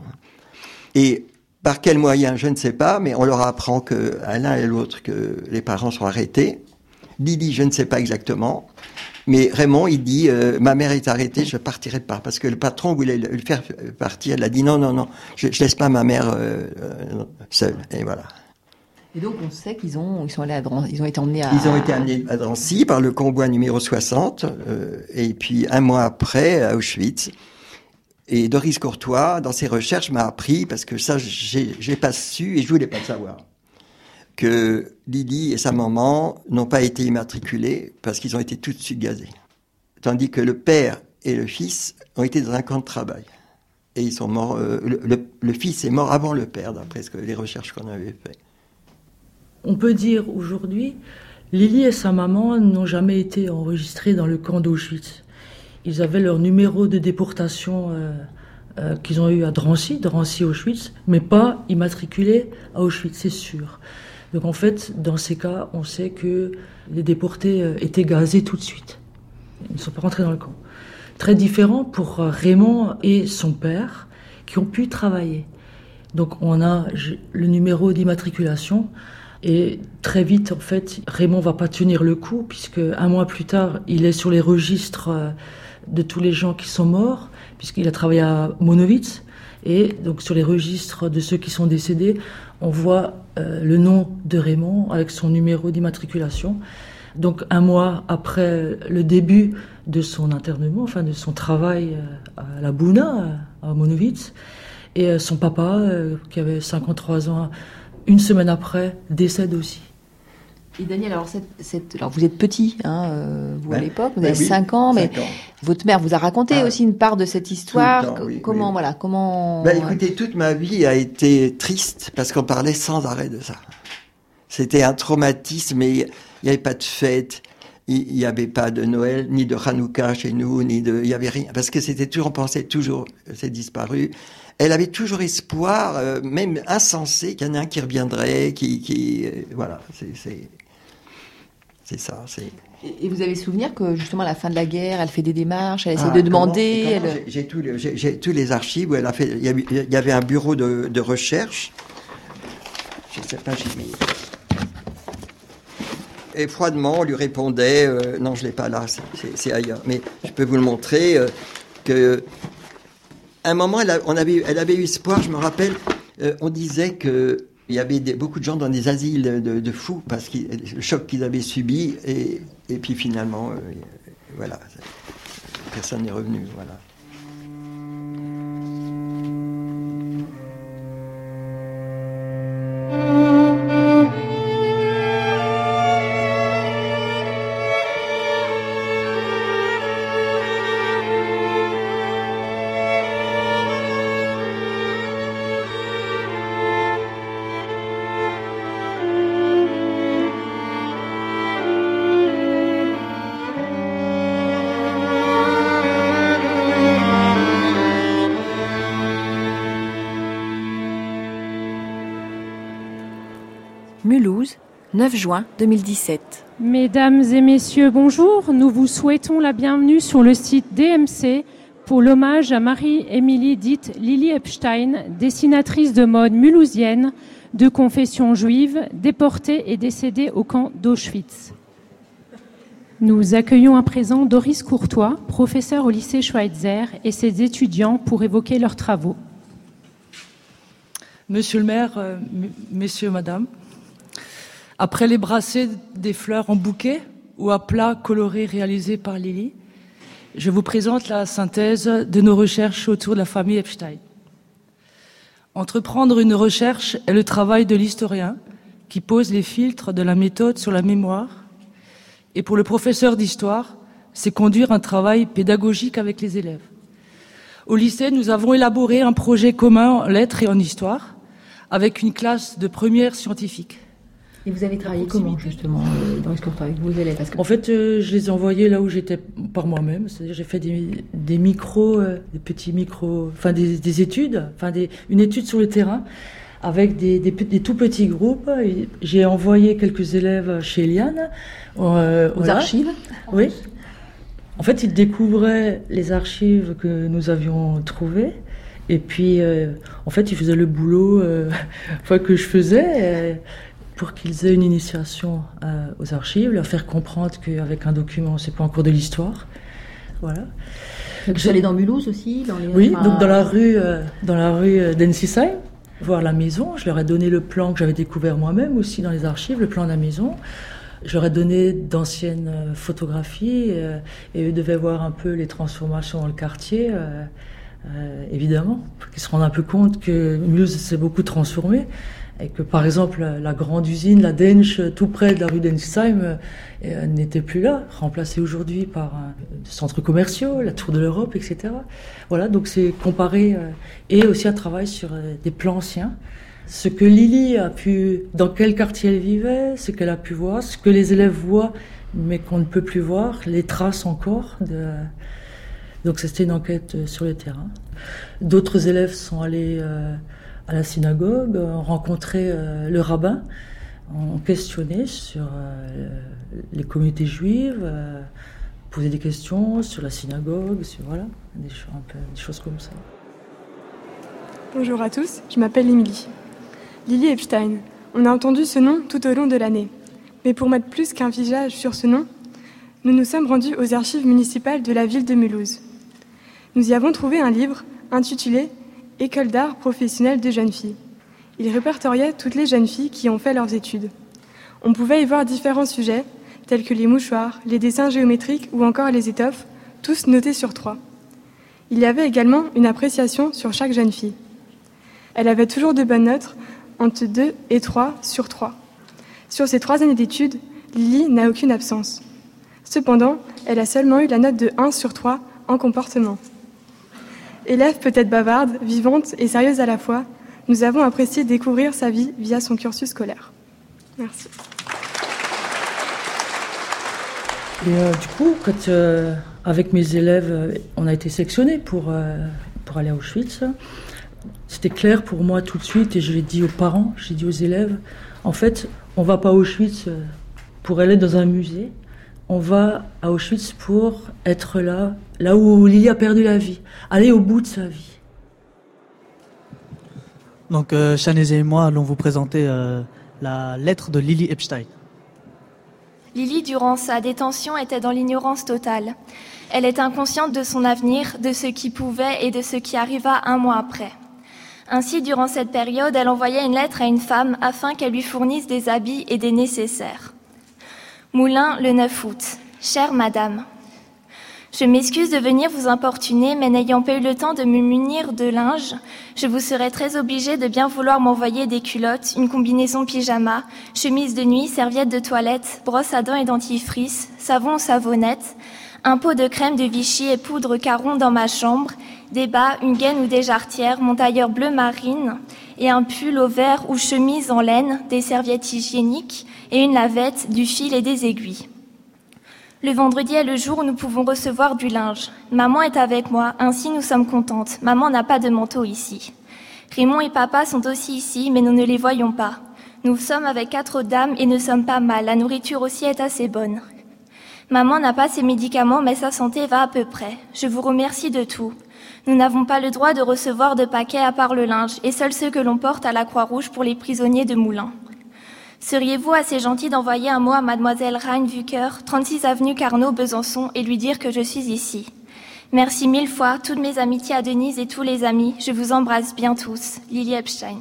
Et par quels moyens, je ne sais pas, mais on leur apprend que, à l'un et à l'autre, que les parents sont arrêtés. Lily, je ne sais pas exactement. Mais Raymond, il dit, euh, ma mère est arrêtée, je ne partirai pas. Parce que le patron voulait le faire partir. Il a dit, non, non, non, je ne laisse pas ma mère euh, euh, seule. Et voilà. Et donc, on sait qu'ils ont, ils sont allés à Drancy, ils ont été emmenés à... Ils ont été amenés à Drancy par le convoi numéro soixante. Euh, et puis, un mois après, à Auschwitz. Et Doris Courtois, dans ses recherches, m'a appris, parce que ça, j'ai, j'ai pas su et je voulais pas le savoir, que Lily et sa maman n'ont pas été immatriculés parce qu'ils ont été tout de suite gazés. Tandis que le père et le fils ont été dans un camp de travail. Et ils sont morts, euh, le, le, le fils est mort avant le père, d'après ce que les recherches qu'on avait faites. On peut dire aujourd'hui Lili et sa maman n'ont jamais été enregistrés dans le camp d'Auschwitz. Ils avaient leur numéro de déportation euh, euh, qu'ils ont eu à Drancy, Drancy-Auschwitz, mais pas immatriculés à Auschwitz, c'est sûr. Donc en fait, dans ces cas, on sait que les déportés euh, étaient gazés tout de suite. Ils ne sont pas rentrés dans le camp. Très différent pour Raymond et son père, qui ont pu travailler. Donc on a le numéro d'immatriculation. Et très vite, en fait, Raymond va pas tenir le coup, puisque un mois plus tard, il est sur les registres de tous les gens qui sont morts, puisqu'il a travaillé à Monowitz. Et donc sur les registres de ceux qui sont décédés, on voit euh, le nom de Raymond avec son numéro d'immatriculation. Donc un mois après le début de son internement, enfin de son travail à la Bouna, à Monowitz, et son papa, euh, qui avait cinquante-trois ans, une semaine après, décède aussi. Et Daniel, alors, cette, cette, alors vous êtes petit, hein, euh, vous ben, à l'époque, vous ben avez oui, cinq ans, mais cinq ans. Votre mère vous a raconté ah, aussi une part de cette histoire. Temps, oui, comment, oui. voilà, comment. Ben, écoutez, toute ma vie a été triste parce qu'on parlait sans arrêt de ça. C'était un traumatisme, mais il n'y avait pas de fête, il n'y avait pas de Noël, ni de Hanouka chez nous, ni de, il n'y avait rien, parce que c'était toujours, on pensait toujours, c'est disparu. Elle avait toujours espoir, euh, même insensé, qu'il y en ait un qui reviendrait, qui, qui, euh, voilà, c'est, c'est, c'est ça. C'est... Et vous avez souvenir que justement à la fin de la guerre, elle fait des démarches, elle essaie ah, de demander. Comment, comment, elle... j'ai, j'ai, tous les, j'ai, j'ai tous les archives où elle a fait. Il y avait, il y avait un bureau de, de recherche. Je sais pas, j'ai mis. Et froidement, on lui répondait, euh, non, je l'ai pas là, c'est, c'est, c'est ailleurs. Mais je peux vous le montrer euh, que. À un moment, elle, a, on avait, elle avait eu espoir, je me rappelle, euh, on disait qu'il y avait des, beaucoup de gens dans des asiles de, de fous, parce que le choc qu'ils avaient subi, et, et puis finalement, euh, voilà, personne n'est revenu, voilà. Mulhouse, neuf juin deux mille dix-sept. Mesdames et messieurs, bonjour. Nous vous souhaitons la bienvenue sur le site D M C pour l'hommage à Marie-Émilie dite Lili Epstein, dessinatrice de mode mulhousienne de confession juive, déportée et décédée au camp d'Auschwitz. Nous accueillons à présent Doris Courtois, professeur au lycée Schweitzer, et ses étudiants pour évoquer leurs travaux. Monsieur le maire, euh, m- messieurs, madame, après les brassées des fleurs en bouquet ou à plat colorés réalisés par Lili, je vous présente la synthèse de nos recherches autour de la famille Epstein. Entreprendre une recherche est le travail de l'historien qui pose les filtres de la méthode sur la mémoire. Et pour le professeur d'histoire, c'est conduire un travail pédagogique avec les élèves. Au lycée, nous avons élaboré un projet commun en lettres et en histoire avec une classe de première scientifique. Et vous avez travaillé comment, justement, euh, Doris Courtois, avec vos élèves? Parce que... En fait, euh, je les ai envoyés là où j'étais par moi-même. C'est-à-dire, j'ai fait des, des micros, euh, des petits micros, enfin des, des études, enfin des, une étude sur le terrain avec des, des, des tout petits groupes. Et j'ai envoyé quelques élèves chez Eliane. Euh, Aux voilà. archives? Oui. En fait, ils découvraient les archives que nous avions trouvées. Et puis, euh, en fait, ils faisaient le boulot euh, que je faisais. Euh, pour qu'ils aient une initiation euh, aux archives, leur faire comprendre qu'avec un document, c'est pas en cours de l'histoire. Voilà. Vous êtes allé dans Mulhouse aussi, dans les... Oui, enfin... donc dans la rue, euh, dans la rue euh, d'Ensisheim, voir la maison. Je leur ai donné le plan que j'avais découvert moi-même aussi dans les archives, le plan de la maison. Je leur ai donné d'anciennes euh, photographies euh, et eux devaient voir un peu les transformations dans le quartier, euh, euh, évidemment, pour qu'ils se rendent un peu compte que Mulhouse s'est beaucoup transformé. Et que, par exemple, la grande usine, la Densch, tout près de la rue d'Ensisheim, euh, n'était plus là, remplacée aujourd'hui par un centre commerciaux, la Tour de l'Europe, et cetera. Voilà, donc c'est comparé, euh, et aussi un travail sur euh, des plans anciens. ce que Lily a pu, dans quel quartier elle vivait, ce qu'elle a pu voir, ce que les élèves voient, mais qu'on ne peut plus voir, les traces encore. De... Donc c'était une enquête sur le terrain. D'autres élèves sont allés euh, à la synagogue, ont rencontré euh, le rabbin, ont questionné sur euh, les communautés juives, euh, posé des questions sur la synagogue, sur voilà, des, cho- un peu, des choses comme ça. Bonjour à tous, je m'appelle Émilie. Lily Epstein. On a entendu ce nom tout au long de l'année. Mais pour mettre plus qu'un visage sur ce nom, nous nous sommes rendus aux archives municipales de la ville de Mulhouse. Nous y avons trouvé un livre intitulé « École d'art professionnelle de jeunes filles ». Il répertoriait toutes les jeunes filles qui ont fait leurs études. On pouvait y voir différents sujets, tels que les mouchoirs, les dessins géométriques ou encore les étoffes, tous notés sur trois. Il y avait également une appréciation sur chaque jeune fille. Elle avait toujours de bonnes notes, entre deux et trois sur trois. Sur ces trois années d'études, Lily n'a aucune absence. Cependant, elle a seulement eu la note de un sur trois en comportement. Élève peut-être bavarde, vivante et sérieuse à la fois, nous avons apprécié découvrir sa vie via son cursus scolaire. Merci. Et euh, du coup, quand, euh, avec mes élèves, euh, on a été sélectionnés pour, euh, pour aller à Auschwitz, c'était clair pour moi tout de suite, et je l'ai dit aux parents, j'ai dit aux élèves, en fait, on ne va pas à Auschwitz pour aller dans un musée, on va à Auschwitz pour être là, là où Lily a perdu la vie, aller au bout de sa vie. Donc, euh, Chanezé et moi allons vous présenter euh, la lettre de Lily Epstein. Lily, durant sa détention, était dans l'ignorance totale. Elle est inconsciente de son avenir, de ce qui pouvait et de ce qui arriva un mois après. Ainsi, durant cette période, elle envoyait une lettre à une femme afin qu'elle lui fournisse des habits et des nécessaires. Moulins, le neuf août. Chère madame, je m'excuse de venir vous importuner, mais n'ayant pas eu le temps de me munir de linge, je vous serais très obligée de bien vouloir m'envoyer des culottes, une combinaison pyjama, chemise de nuit, serviette de toilette, brosse à dents et dentifrice, savon ou savonnette, un pot de crème de Vichy et poudre Caron dans ma chambre, des bas, une gaine ou des jarretières, mon tailleur bleu marine et un pull au vert ou chemise en laine, des serviettes hygiéniques et une lavette, du fil et des aiguilles. Le vendredi est le jour où nous pouvons recevoir du linge. Maman est avec moi, ainsi nous sommes contentes. Maman n'a pas de manteau ici. Raymond et papa sont aussi ici, mais nous ne les voyons pas. Nous sommes avec quatre dames et ne sommes pas mal. La nourriture aussi est assez bonne. Maman n'a pas ses médicaments, mais sa santé va à peu près. Je vous remercie de tout. Nous n'avons pas le droit de recevoir de paquets à part le linge, et seuls ceux que l'on porte à la Croix-Rouge pour les prisonniers de Moulins. Seriez-vous assez gentil d'envoyer un mot à mademoiselle Reine Vucker, trente-six avenue Carnot, Besançon, et lui dire que je suis ici. Merci mille fois, toutes mes amitiés à Denise et tous les amis. Je vous embrasse bien tous. Lily Epstein.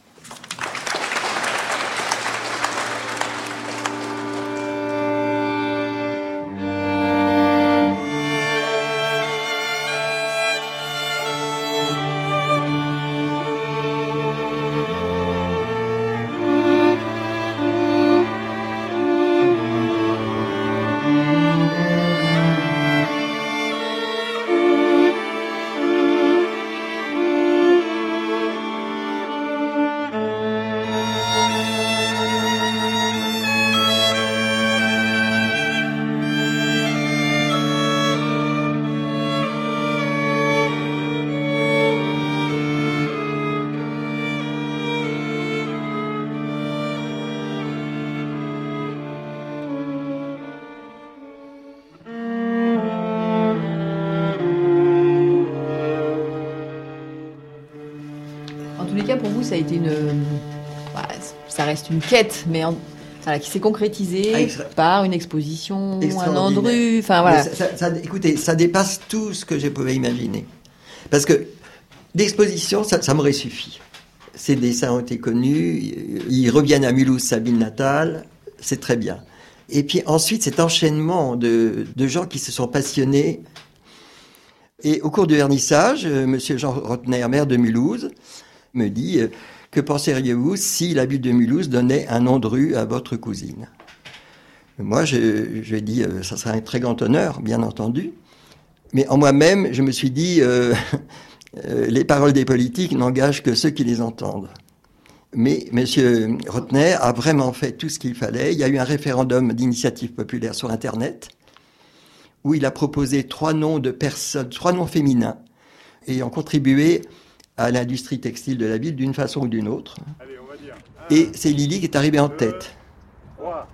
Pour vous, ça a été une, bah, ça reste une quête, mais en, voilà, qui s'est concrétisée ah, extra... par une exposition, un Andru, enfin voilà. Ça, ça, ça, écoutez, ça dépasse tout ce que je pouvais imaginer, parce que l'exposition, ça, ça m'aurait suffi. Ces dessins ont été connus, ils reviennent à Mulhouse, sa ville natale, c'est très bien. Et puis ensuite, cet enchaînement de, de gens qui se sont passionnés. Et au cours du vernissage, euh, Monsieur Jean Rotner, maire de Mulhouse, me dit euh, « Que penseriez-vous si la ville de Mulhouse donnait un nom de rue à votre cousine ?» Moi, je, je dis euh, « Ça serait un très grand honneur, bien entendu. » Mais en moi-même, je me suis dit euh, euh, « Les paroles des politiques n'engagent que ceux qui les entendent. » Mais M. Rotner a vraiment fait tout ce qu'il fallait. Il y a eu un référendum d'initiative populaire sur Internet où il a proposé trois noms de personnes, trois noms féminins ayant contribué à l'industrie textile de la ville d'une façon ou d'une autre. Allez, on va dire. Un, Et c'est Lily qui est arrivée en deux, tête. trois.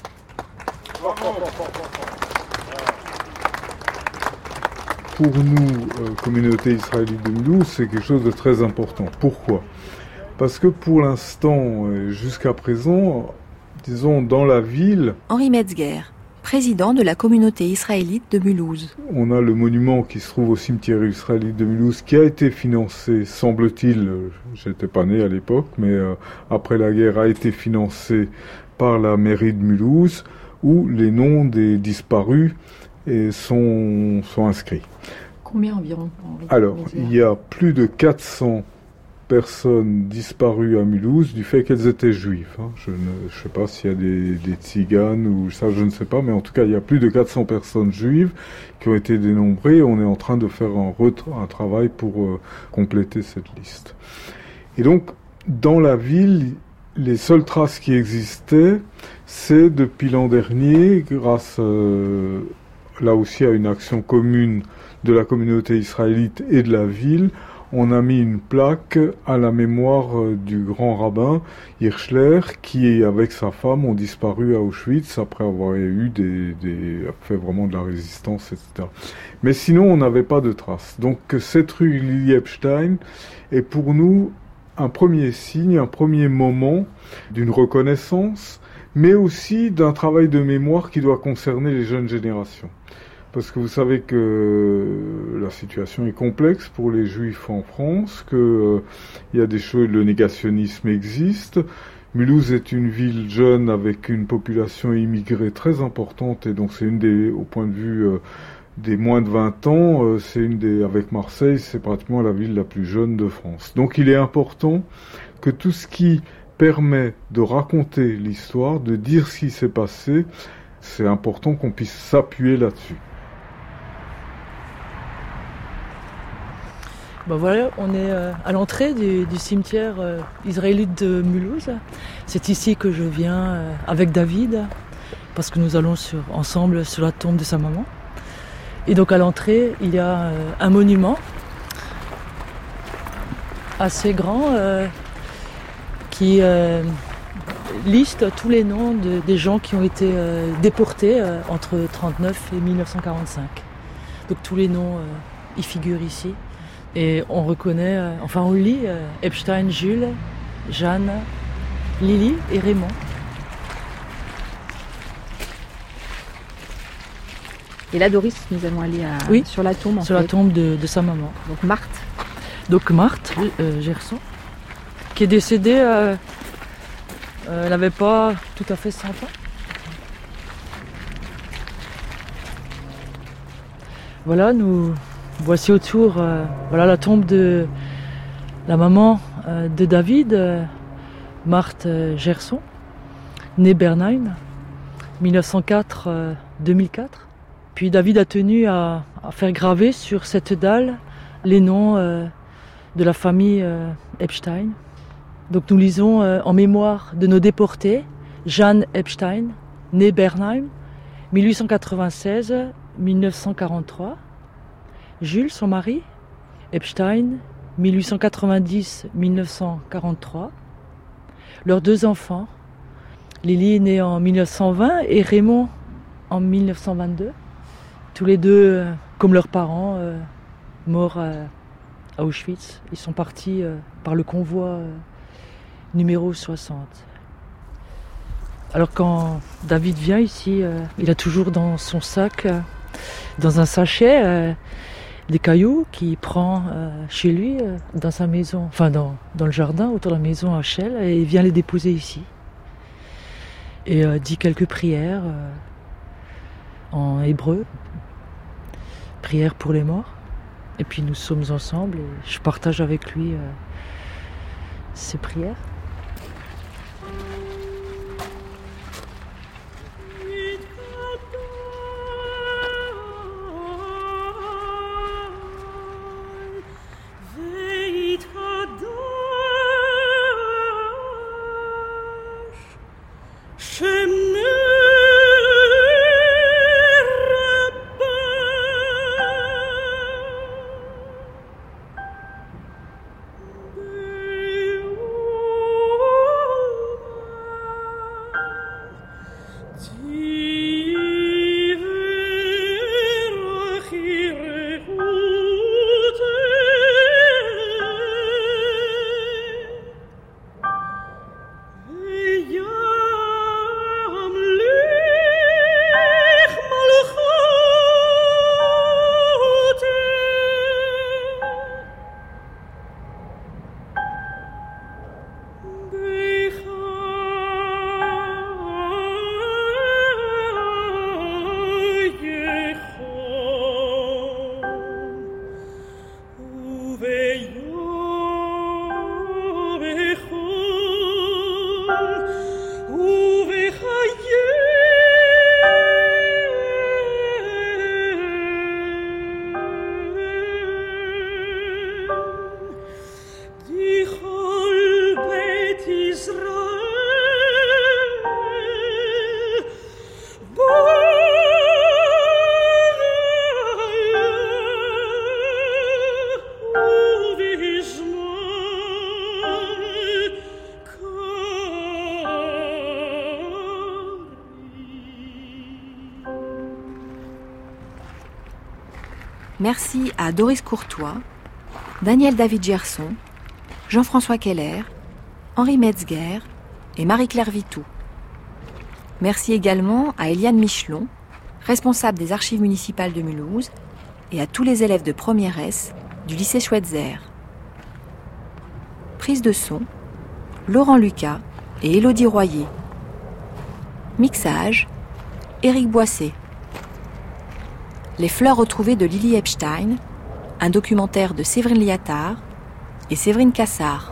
Pour nous, euh, communauté israélite de Mulhouse, c'est quelque chose de très important. Pourquoi ? Parce que pour l'instant, euh, jusqu'à présent, disons, dans la ville... Henri Metzger, président de la communauté israélite de Mulhouse. On a le monument qui se trouve au cimetière israélite de Mulhouse, qui a été financé, semble-t-il, euh, j'étais pas né à l'époque, mais euh, après la guerre, a été financé par la mairie de Mulhouse, où les noms des disparus et sont, sont inscrits. Combien environ, Henri Alors, Metzger il y a plus de quatre cents personnes disparues à Mulhouse du fait qu'elles étaient juives. Hein. Je ne je sais pas s'il y a des, des tziganes ou ça, je ne sais pas, mais en tout cas, il y a plus de quatre cents personnes juives qui ont été dénombrées. On est en train de faire un, retra- un travail pour euh, compléter cette liste. Et donc, dans la ville, les seules traces qui existaient, c'est depuis l'an dernier, grâce euh, là aussi à une action commune de la communauté israélite et de la ville, on a mis une plaque à la mémoire euh, du grand rabbin Hirschler qui, avec sa femme, ont disparu à Auschwitz après avoir eu des, des fait vraiment de la résistance, et cetera. Mais sinon, on n'avait pas de traces. Donc cette rue Lily Epstein est pour nous un premier signe, un premier moment d'une reconnaissance, mais aussi d'un travail de mémoire qui doit concerner les jeunes générations. Parce que vous savez que la situation est complexe pour les Juifs en France, qu'il euh, y a des choses, le négationnisme existe. Mulhouse est une ville jeune avec une population immigrée très importante, et donc c'est une des, au point de vue euh, des moins de vingt ans, euh, c'est une des, avec Marseille, c'est pratiquement la ville la plus jeune de France. Donc il est important que tout ce qui permet de raconter l'histoire, de dire ce qui s'est passé, c'est important qu'on puisse s'appuyer là-dessus. Ben voilà, on est à l'entrée du, du cimetière euh, israélite de Mulhouse. C'est ici que je viens euh, avec David, parce que nous allons sur, ensemble sur la tombe de sa maman. Et donc à l'entrée, il y a euh, un monument assez grand euh, qui euh, liste tous les noms de, des gens qui ont été euh, déportés euh, entre trente-neuf et mille neuf cent quarante-cinq. Donc tous les noms euh, y figurent ici. Et on reconnaît, euh, enfin on lit euh, Epstein, Jules, Jeanne, Lily et Raymond. Et là, Doris, nous allons aller à, oui, sur la tombe. En sur fait. la tombe de, de sa maman. Donc Marthe. Donc Marthe euh, Gerson, qui est décédée, euh, euh, elle n'avait pas tout à fait cent ans. Voilà, nous voici autour, euh, voilà la tombe de la maman euh, de David, euh, Marthe euh, Gerson, née Bernheim, mille neuf cent quatre à deux mille quatre. Puis David a tenu à, à faire graver sur cette dalle les noms euh, de la famille euh, Epstein. Donc nous lisons euh, en mémoire de nos déportés, Jeanne Epstein, née Bernheim, mille huit cent quatre-vingt-seize à mille neuf cent quarante-trois. Jules, son mari, Epstein, mille huit cent quatre-vingt-dix à mille neuf cent quarante-trois. Leurs deux enfants, Lily est née en mille neuf cent vingt et Raymond en mille neuf cent vingt-deux. Tous les deux, euh, comme leurs parents, euh, morts à, à Auschwitz. Ils sont partis euh, par le convoi euh, numéro soixante. Alors quand David vient ici, euh, il a toujours dans son sac, euh, dans un sachet, euh, des cailloux qu'il prend euh, chez lui, euh, dans sa maison, enfin dans, dans le jardin, autour de la maison à Chelles, et il vient les déposer ici. Et euh, dit quelques prières euh, en hébreu, prières pour les morts. Et puis nous sommes ensemble et je partage avec lui euh, ces prières. Merci à Doris Courtois, Daniel David Gerson, Jean-François Keller, Henri Metzger et Marie-Claire Vitou. Merci également à Eliane Michelon, responsable des archives municipales de Mulhouse, et à tous les élèves de première S du lycée Schweitzer. Prise de son, Laurent Lucas et Élodie Royer. Mixage, Éric Boissé. Les fleurs retrouvées de Lily Epstein, un documentaire de Séverine Liattard et Séverine Cassard.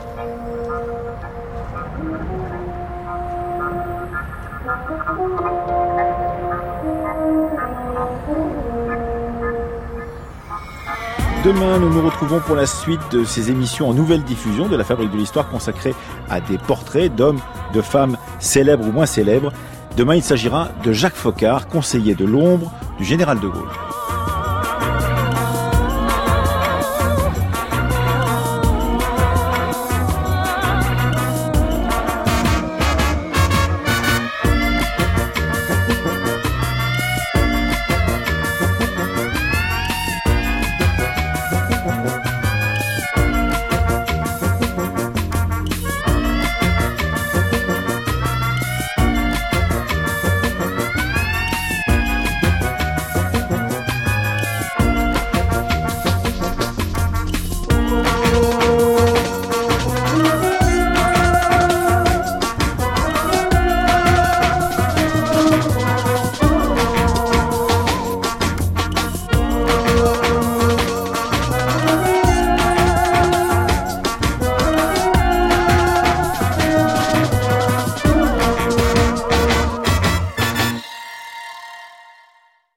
Demain, nous nous retrouvons pour la suite de ces émissions en nouvelle diffusion de la Fabrique de l'Histoire consacrée à des portraits d'hommes, de femmes célèbres ou moins célèbres. Demain, il s'agira de Jacques Foccart, conseiller de l'ombre du général de Gaulle.